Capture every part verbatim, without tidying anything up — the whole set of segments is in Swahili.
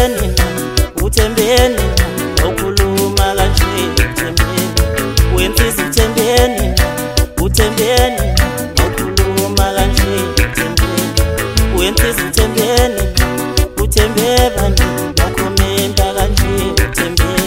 uthembeni uthembeni okhuluma kanje uthembeni wemfisi uthembeni uthembeni okhuluma kanje uthembeni wemfisi uthembeni uthembebani okhomenta kanje uthembeni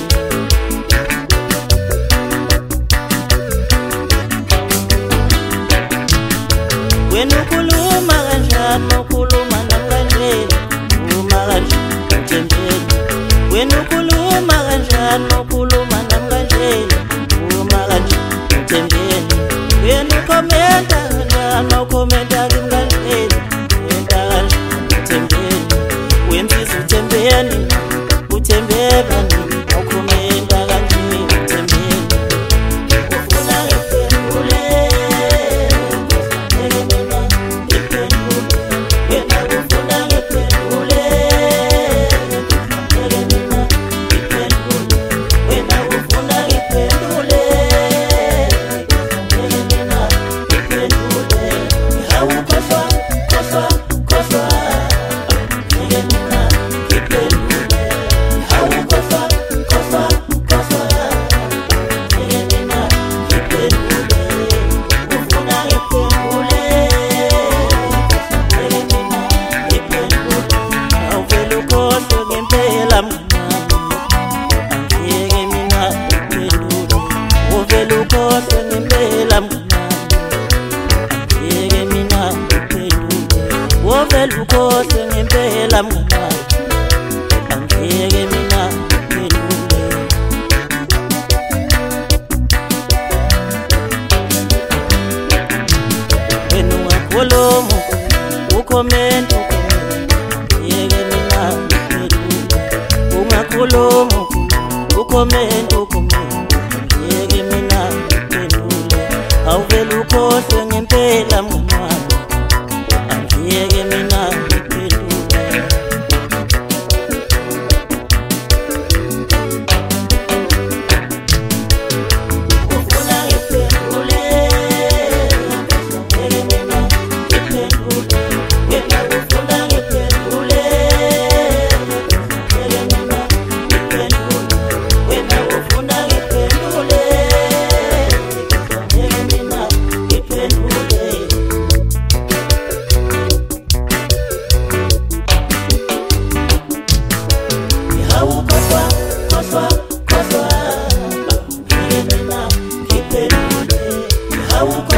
wena ukhuluma kanjani ukhuluma namkanje ukhuluma kanje uthembeni wena ukhuluma kanjani ukhuluma namkanje ukhuluma kanje uthembeni wena ukhomenta kanjani ukhomenta kanje wena kanje uthembeni wemfisi uthembeni uthembebani okhomenta kanje uthembeni ufuna ngiphendule Wovela ukhohlwe ngempela mngani angeke mina ngiphendule wena ungakhuluma ukhomenta angeke mina ngiphendule ungakhuluma ukhomenta angeke mina ngiphendule awuvela ukhohlwe ngempela mngani angeke mina ngiphendule ufuna ngiphendule angeke mina ngiphendule wena ufuna ngiphendule angeke mina ngiphendule wena ufuna ngiphendule angeke mina ngiphendule Koswa, koswa, koswa, ngeke mina ngiphendule.